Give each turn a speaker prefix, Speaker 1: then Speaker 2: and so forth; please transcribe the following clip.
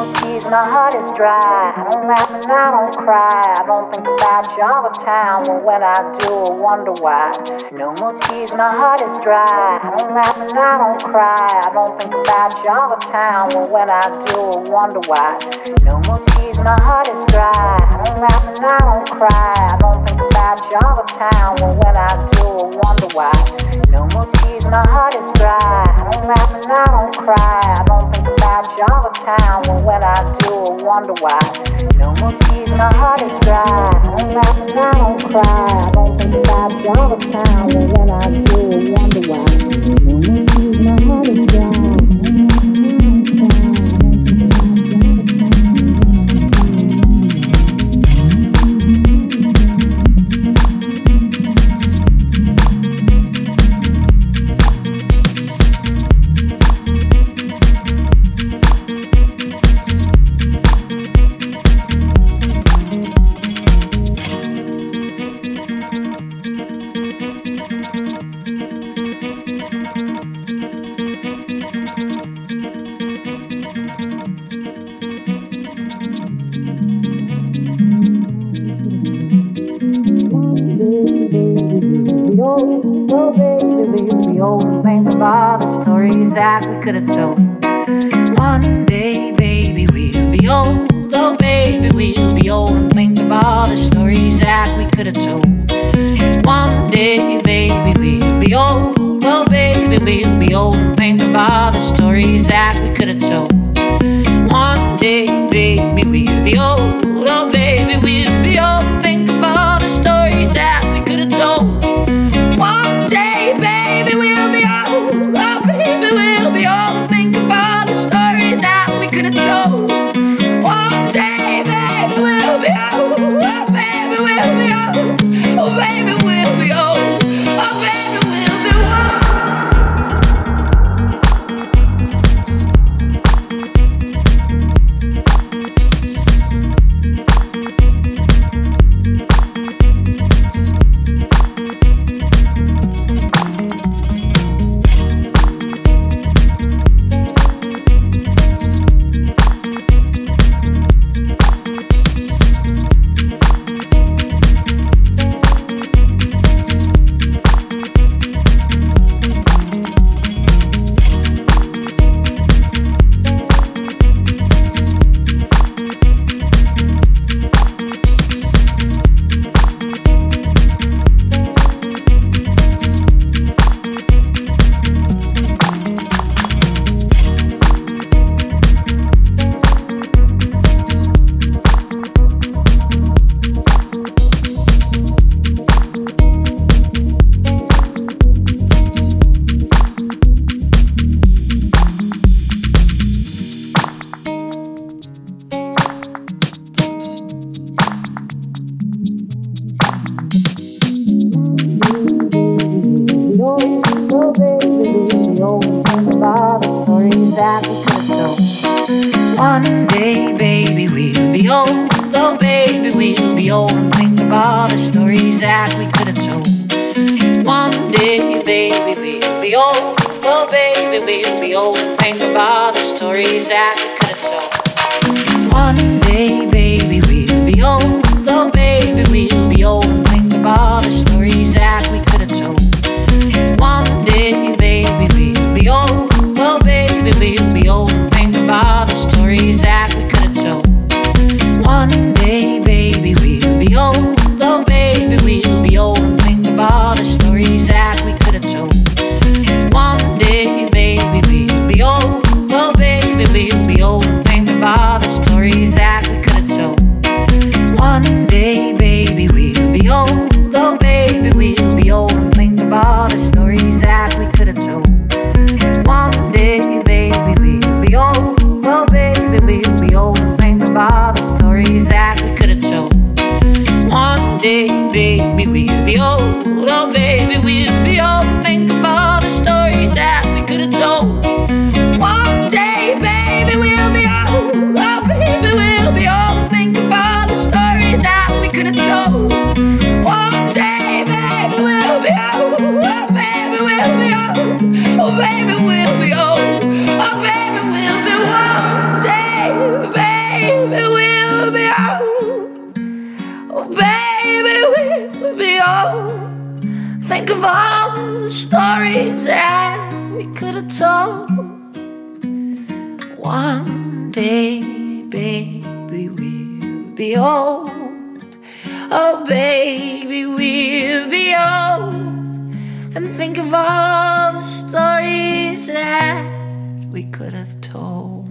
Speaker 1: more tears, my heart is dry. I don't laugh and I don't cry. I don't think about you all the time, but when I do, I wonder why. No more tears, my heart is dry. I don't laugh and I don't cry. I don't think about you all the time, but when I do, I wonder why. No more tears, my heart is dry. I don't laugh and I don't cry. I don't think about you all the time, but when I do, I wonder why. No more tears, my heart is dry. I don't laugh and I don't cry. I don't think about you all the time, but when I do, I wonder why. No more tears, my heart is dry. I don't laugh and I don't cry. I don't think about you all the time, but when I do, I wonder why. No more tears, my heart is dry. That we could have told. One day, baby, we'll be old. Oh, baby, we'll be old and think of all the stories that we could have told. One day, baby, we'll be old. Oh, baby, we'll be old and think of all the stories that we could have told. One day, baby, we'll be old. Oh, baby, we'll be old and think of all the stories that we could have told. One day, baby, we'll be old. Oh, baby, we'll be old. Think about the stories that we could have told. One day, baby, we'll be old. Oh, baby, we'll be old. Oh, baby, we'll be old. Oh, baby, we'll be old. One day, baby, we'll be old. Oh, baby, we'll be old and think of all the stories that we could have told. One day, baby, we'll be old. Oh, baby, we'll be old and think of all the stories that we could have told. One day, baby, we'll be old. Oh, baby, we'll be old and think of all the stories that we could have told. One day, baby, we'll be old. Oh, baby, we'll be old and think of all the stories that we could have told. One day, baby, we'll be old. Oh, baby, we'll be old and think of all the stories that we could have told. One day, baby, we'll be old. Oh, baby, we'll be old and think of stories that we could have told. One day, baby, we'll be old. Oh, baby, we'll be old. And think of all the stories that we could have told.